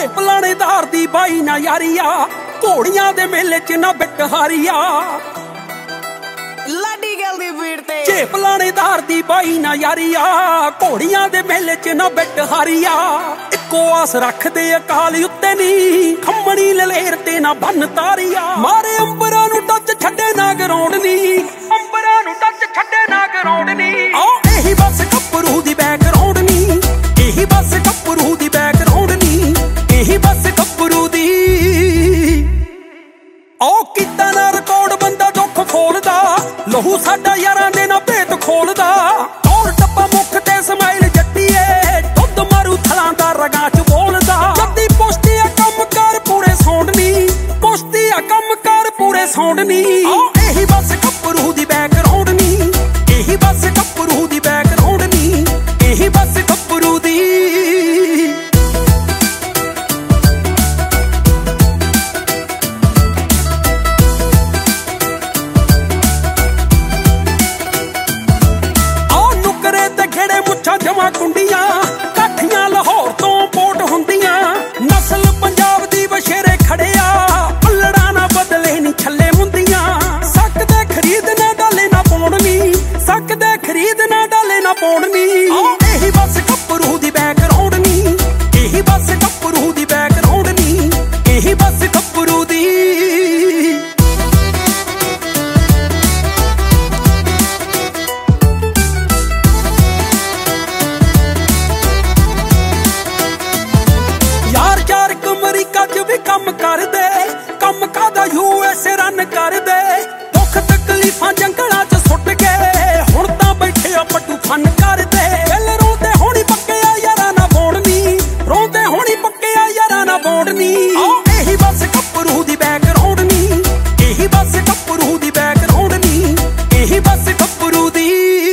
ਝੇਪ ਲਾਣੇਦਾਰ ਦੀ ਬਾਈ ਨਾ ਯਾਰੀਆ, ਘੋੜੀਆਂ ਦੇ ਮੇਲੇ 'ਚ ਨਾ ਬਿੱਟ ਹਾਰੀਆ। ਲਾਡੀ ਗੱਲ ਦੀ ਭੀੜ ਤੇ ਝੇਪ ਲਾਣੇਦਾਰ ਦੀ ਬਾਈ ਨਾ ਯਾਰੀਆ, ਘੋੜੀਆਂ ਦੇ ਮੇਲੇ 'ਚ ਨਾ ਬਿੱਟ ਹਾਰੀਆ। ਇੱਕੋ ਆਸ ਰੱਖਦੇ ਅਕਾਲ ਉੱਤੇ ਨੀ, ਖੰਮਣੀ ਲਲੇਰ ਤੇ ਨਾ ਬੰਨ ਤਾਰੀਆ। ਮਾਰੇ ਅੰਬਰਾਂ ਨੂੰ ਟੱਚ ਛੱਡੇ ਨਾ ਗਰਾਉਂਡ ਨੀ, ਅੰਬਰਾਂ ਨੂੰ ਟੱਚ ਛੱਡੇ ਨਾ ਗਰਾਉਂਡ ਨੀ। ਇਹੀ ਬਸ ਗੱਭਰੂ ਦੀ ਬੈਕਗਰਾਉਂਡ ਨੀ, ਇਹੀ ਬਸ ਗੱਭਰੂ ਦੀ ਬੈਕਗਰਾਉਂਡ ਨੀ, ਇਹੀ ਬਸ ਗੱਭਰੂ ਦੀ। ਕੀਤਾ ਨਾ ਰਿਕਾਰਡ ਬੰਦਾ ਦੁੱਖ ਖੋਲਦਾ, ਲਹੂ ਸਾਡਾ ਯਾਰਾਂ ਦੇ ਨਾ ਭੇਤ ਖੋਲਦਾ। ਔਰ ਟੱਪਾ ਮੁੱਖ ਤੇ ਸਮਾਈਲ ਜੱਟੀਏ, ਦੁੱਧ ਮਾਰੂ ਥਲਾਂ ਦਾ ਰਗਾਂ 'ਚ ਬੋਲਦਾ। ਜੱਦੀ ਪੁਸ਼ਤੀ ਆ ਕੰਮ ਕਰ ਪੂਰੇ ਸੌਂਡ ਨੀ, ਪੁਸ਼ਤੀ ਆ ਕੰਮ ਕਰ ਪੂਰੇ ਸੌਂਡ ਨੀ। ਇਹੀ ਬਸ ਗੱਭਰੂ ਦੀ ਬੈਕਗਰਾਉਂਡ ਨੀ, ਇਹੀ ਬਸ ਗੱਭਰੂ ਦੀ ਬੈਕਗਰਾਉਂਡ ਨੀ, ਇਹੀ ਬਸ ਗੱਭਰੂ ਦੀ। ਜਮਾ ਕੁੰਡੀਆਂ ਕਾਠੀਆਂ ਲਾਹੌਰ ਤੋਂ ਪੋਟ ਹੁੰਦੀਆਂ, ਨਸਲ ਪੰਜਾਬ ਦੀ ਵਸ਼ੇਰੇ ਖੜਿਆ। ਪੱਲੜਾ ਨਾ ਬਦਲੇ ਨੀ ਛੱਲੇ ਮੁੰਦੀਆਂ, ਸਕਦੇ ਖਰੀਦ ਨਾ ਡਾਲੇ ਨਾ ਪਾਉਣੀ, ਸਕਦੇ ਖਰੀਦ ਨਾ ਡਾਲੇ ਨਾ ਪਾਉਣੀ। ਇਹੀ ਬਸ ਗੱਭਰੂ ਦੀ ਬੈਕਗਰਾਉਂਡ ਨੀ, ਇਹੀ ਬਸ ਗੱਭਰੂ ਦੀ ਬੈਕਗਰਾਉਂਡ ਨੀ, ਇਹੀ ਬਸ ਗੱਭਰੂ ਦੀ। ਅਮਰੀਕਾ 'ਚ ਵੀ ਕੰਮ ਕਰਦੇ, ਕੰਮ ਕਾਦਾ USA ਰਨ ਕਰਦੇ। ਦੁੱਖ ਤਕਲੀਫਾਂ ਜੰਗਲਾਂ 'ਚ ਸੁੱਟ ਕੇ, ਹੁਣ ਤਾਂ ਬੈਠੇ ਆ ਪੱਟੂ ਫਨ ਕਰਦੇ। ਦਿਲ ਰੋਂਦੇ ਹੋਣੀ ਪੱਕਿਆ ਯਾਰਾਂ ਨਾ ਬੋੜਨੀ, ਰੋਂਦੇ ਹੋਣੀ ਪੱਕਿਆ ਯਾਰਾਂ ਨਾ ਬੋੜਨੀ। ਇਹੀ ਬਸ ਗੱਭਰੂ ਦੀ ਬੈਕਗਰਾਉਂਡ ਨੀ, ਇਹੀ ਬਸ ਗੱਭਰੂ ਦੀ ਬੈਕਗਰਾਉਂਡ ਨੀ, ਇਹੀ ਬਸ ਗੱਭਰੂ ਦੀ।